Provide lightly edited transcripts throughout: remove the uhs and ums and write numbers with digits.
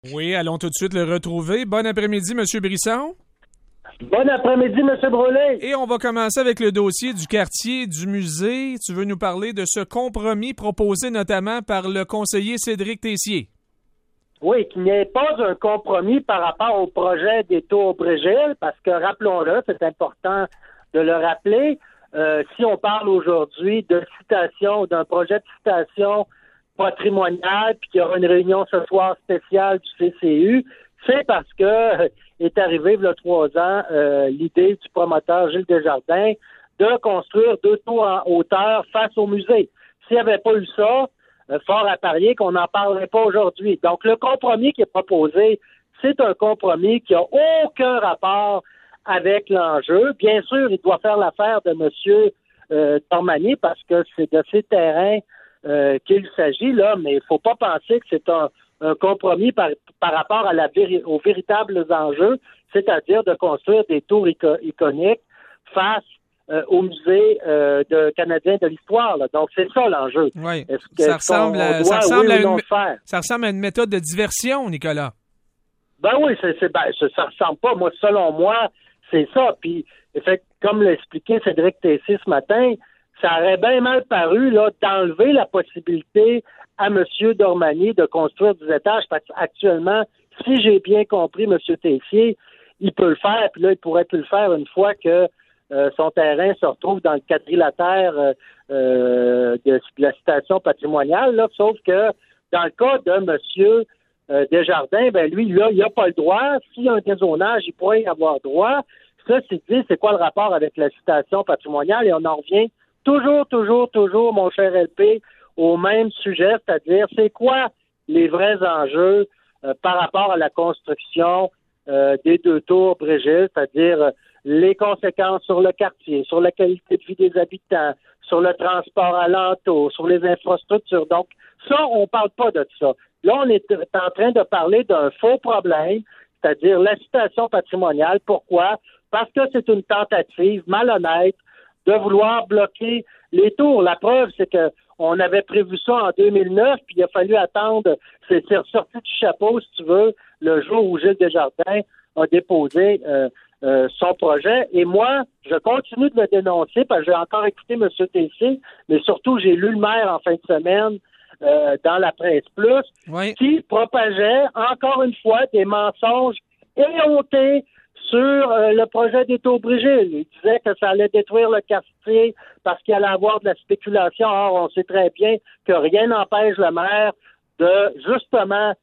Oui, allons tout de suite le retrouver. Bon après-midi, M. Brisson. Bon après-midi, M. Brûlé. Et on va commencer avec le dossier du quartier du musée. Tu veux nous parler de ce compromis proposé notamment par le conseiller Cédric Tessier. Oui, qu'il n'y ait pas un compromis par rapport au projet des tours Brésil, parce que, rappelons-le, c'est important de le rappeler, si on parle aujourd'hui de citation, d'un projet de citation patrimoniale, puis qu'il y aura une réunion ce soir spéciale du CCU, c'est parce que est arrivé, il y a 3 ans, l'idée du promoteur Gilles Desjardins de construire 2 tours en hauteur face au musée. S'il n'y avait pas eu ça, fort à parier qu'on n'en parlerait pas aujourd'hui. Donc, le compromis qui est proposé, c'est un compromis qui n'a aucun rapport avec l'enjeu. Bien sûr, il doit faire l'affaire de M. Dormani parce que c'est de ces terrains qu'il s'agit, là, mais il ne faut pas penser que c'est un compromis par rapport à aux véritables enjeux, c'est-à-dire de construire des tours iconiques face au musée canadien de l'histoire. Là. Donc, c'est ça l'enjeu. Oui. Ça ressemble à une méthode de diversion, Nicolas. Ben oui, ça ressemble pas. Moi, selon moi, c'est ça. Puis, comme l'a expliqué Cédric Tessier ce matin, ça aurait bien mal paru là d'enlever la possibilité à M. Dormani de construire 10 étages, parce qu'actuellement, si j'ai bien compris M. Tessier, il peut le faire, puis là, il pourrait plus le faire une fois que son terrain se retrouve dans le quadrilatère de la citation patrimoniale, là, sauf que dans le cas de M. Desjardins, ben lui, là, il n'a pas le droit. S'il y a un dézonage, il pourrait y avoir droit. Ça, c'est quoi le rapport avec la citation patrimoniale? Et on en revient toujours, mon cher LP, au même sujet, c'est-à-dire c'est quoi les vrais enjeux par rapport à la construction des 2 tours Brésil, c'est-à-dire les conséquences sur le quartier, sur la qualité de vie des habitants, sur le transport alentour, sur les infrastructures. Donc, ça, on parle pas de ça. Là, on est en train de parler d'un faux problème, c'est-à-dire la citation patrimoniale. Pourquoi? Parce que c'est une tentative malhonnête de vouloir bloquer les tours. La preuve, c'est que on avait prévu ça en 2009, puis il a fallu attendre, c'est ressorti du chapeau, si tu veux, le jour où Gilles Desjardins a déposé son projet. Et moi, je continue de le dénoncer, parce que j'ai encore écouté M. Tessier, mais surtout, j'ai lu le maire en fin de semaine dans la presse plus, oui, qui propageait, encore une fois, des mensonges éhontés sur le projet des tours Brésil. Il disait que ça allait détruire le quartier parce qu'il allait avoir de la spéculation. Or, on sait très bien que rien n'empêche le maire de, justement,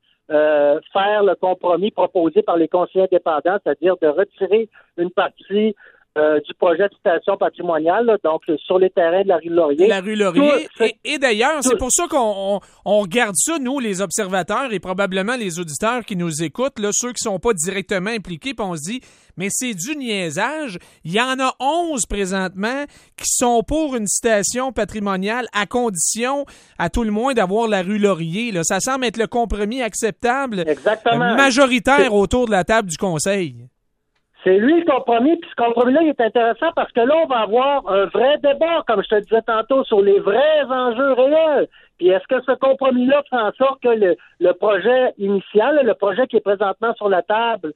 faire le compromis proposé par les conseillers indépendants, c'est-à-dire de retirer une partie du projet de citation patrimoniale, là, donc sur les terrains de la rue Laurier. La rue Laurier. Et d'ailleurs, c'est pour ça qu'on regarde ça, nous, les observateurs et probablement les auditeurs qui nous écoutent, là, ceux qui sont pas directement impliqués, puis on se dit, mais c'est du niaisage. Il y en a 11 présentement qui sont pour une citation patrimoniale à condition, à tout le moins, d'avoir la rue Laurier. Là. Ça semble être le compromis acceptable, majoritaire autour de la table du Conseil. C'est lui le compromis, puis ce compromis-là, il est intéressant parce que là, on va avoir un vrai débat, comme je te disais tantôt, sur les vrais enjeux réels. Puis est-ce que ce compromis-là fait en sorte que le projet initial, le projet qui est présentement sur la table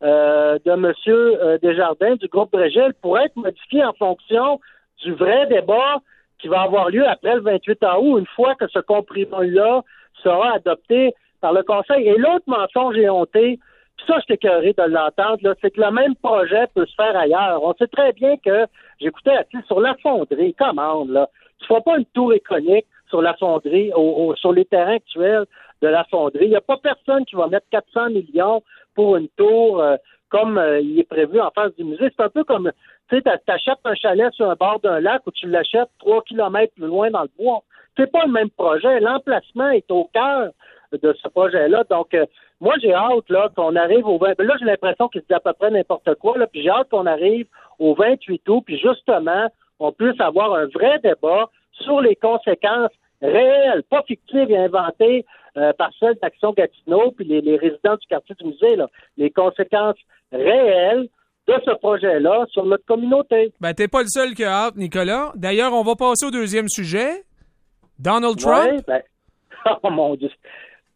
de M. Desjardins, du groupe Brésil, pourrait être modifié en fonction du vrai débat qui va avoir lieu après le 28 août, une fois que ce compromis-là sera adopté par le Conseil. Et l'autre mensonge éhonté, puis ça, je suis écœuré de l'entendre, là, c'est que le même projet peut se faire ailleurs. On sait très bien que, j'écoutais sur la fonderie, commande, là, tu ne feras pas une tour iconique sur la fonderie, sur les terrains actuels de la fonderie. Il n'y a pas personne qui va mettre 400 millions pour une tour comme il est prévu en face du musée. C'est un peu comme, tu sais, t'achètes un chalet sur un bord d'un lac ou tu l'achètes 3 kilomètres plus loin dans le bois. C'est pas le même projet. L'emplacement est au cœur de ce projet-là. Donc, moi, j'ai hâte là qu'on arrive au 20... Là, j'ai l'impression qu'il se dit à peu près n'importe quoi, là, puis j'ai hâte qu'on arrive au 28 août, puis justement, on puisse avoir un vrai débat sur les conséquences réelles, pas fictives et inventées par celles d'Action Gatineau, puis les résidents du quartier du musée, là. Les conséquences réelles de ce projet-là sur notre communauté. Ben, t'es pas le seul qui a hâte, Nicolas. D'ailleurs, on va passer au deuxième sujet. Donald Trump. Ouais, ben... Oh mon Dieu.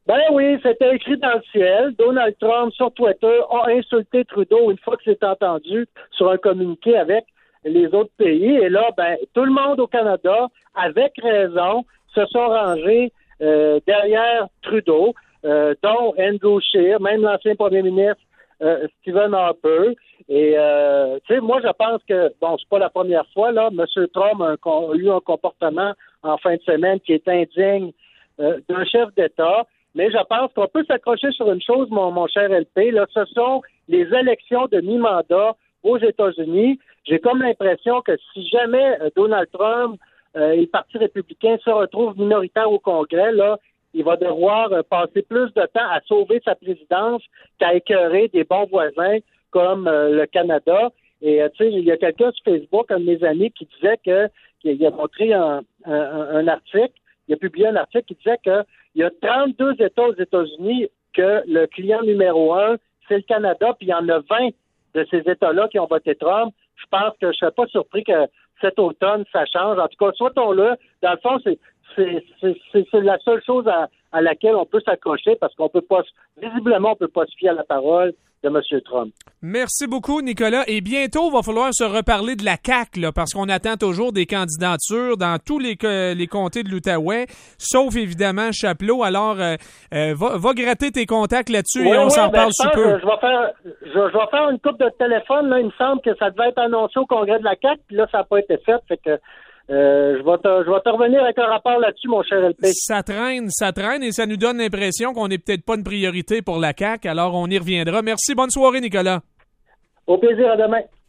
Ben oui, c'était écrit dans le ciel. Donald Trump, sur Twitter, a insulté Trudeau une fois que c'est entendu sur un communiqué avec les autres pays. Et là, ben, tout le monde au Canada, avec raison, se sont rangés derrière Trudeau, dont Andrew Scheer, même l'ancien premier ministre Stephen Harper. Et, tu sais, moi, je pense que, bon, c'est pas la première fois, là, M. Trump a eu un comportement en fin de semaine qui est indigne d'un chef d'État. Mais je pense qu'on peut s'accrocher sur une chose, mon cher LP, là, ce sont les élections de mi-mandat aux États-Unis. J'ai comme l'impression que si jamais Donald Trump et le Parti républicain se retrouvent minoritaires au Congrès, là, il va devoir passer plus de temps à sauver sa présidence qu'à écœurer des bons voisins comme le Canada. Et tu sais, il y a quelqu'un sur Facebook, un de mes amis, qui disait qu'il a montré un article, il a publié un article qui disait qu'il y a 32 États aux États-Unis que le client numéro 1, c'est le Canada, puis il y en a 20 de ces États-là qui ont voté Trump. Je pense que je ne serais pas surpris que cet automne, ça change. En tout cas, soit-on-le. Dans le fond, c'est la seule chose à laquelle on peut s'accrocher parce qu'on peut pas, visiblement, on peut pas se fier à la parole de M. Trump. Merci beaucoup, Nicolas. Et bientôt, il va falloir se reparler de la CAQ, là, parce qu'on attend toujours des candidatures dans tous les comtés de l'Outaouais, sauf évidemment Chapelot. Alors, va gratter tes contacts là-dessus et on s'en parle sous peu. Je vais faire une coupe de téléphone. Là. Il me semble que ça devait être annoncé au congrès de la CAQ, puis là, ça n'a pas été fait. Fait que je vais te revenir avec un rapport là-dessus, mon cher LP. Ça traîne, et ça nous donne l'impression qu'on n'est peut-être pas une priorité pour la CAQ, alors on y reviendra. Merci, bonne soirée, Nicolas. Au plaisir, à demain.